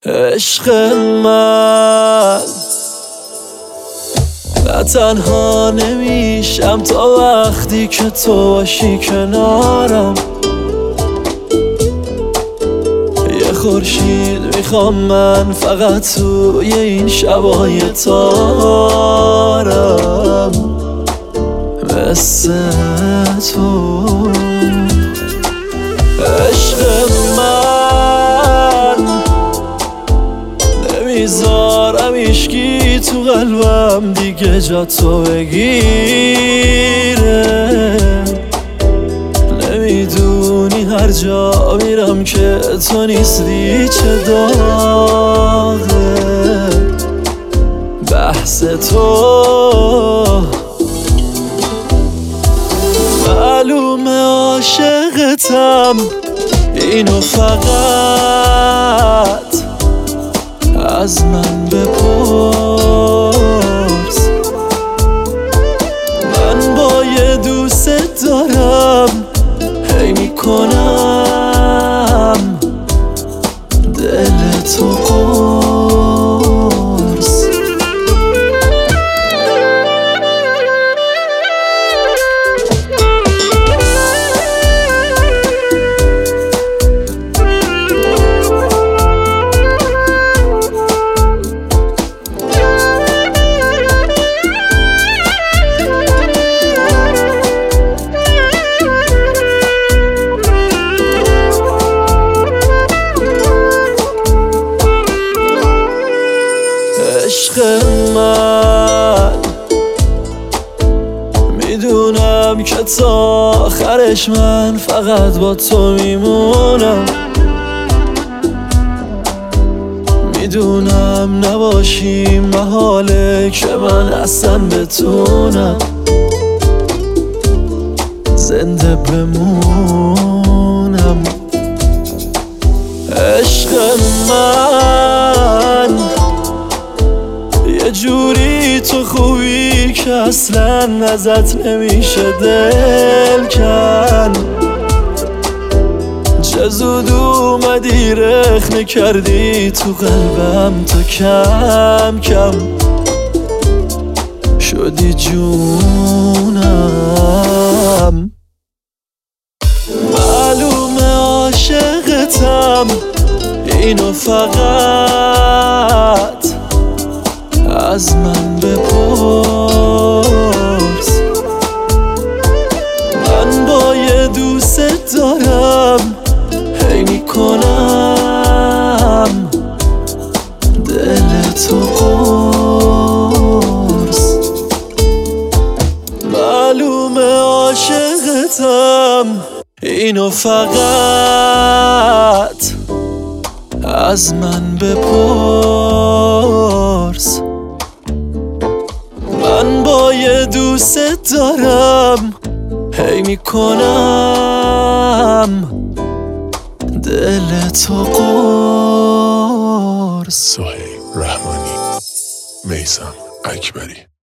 عشق من نه تنها نمیشم تا وقتی که تو باشی کنارم. یه خورشید میخوام من فقط توی این شبای تارم مثل تو. عشق من نمیذارم هیچکی تو قلبم دیگه جا تو بگیره. نمیدونی هر جا میرم که تو نیستی چه داغه بحث تو. معلومه عاشقتم اینو فقط از من بپرس. من با یه دوست دارم هی میکنم دل تو قرص. عشق من میدونم که تا آخرش من فقط با تو میمونم. میدونم نباشی محاله که من اصلا بتونم زنده بمونم. عشق من یه جوری تو خوبی که اصلا ازت نمیشه دل کن. چه زود اومدی رخنه کردی تو قلبم تا کم کم شدی جونم. معلومه عاشقتم اینو فقط از من بپرس. من با یه دوست دارم هی میکنم دل تو قرص. معلومه عاشقتم اینو فقط از من بپرس. من با یه دوست دارم هی میکنم دل تو قرص. سهیل رحمانی، میثم اکبری.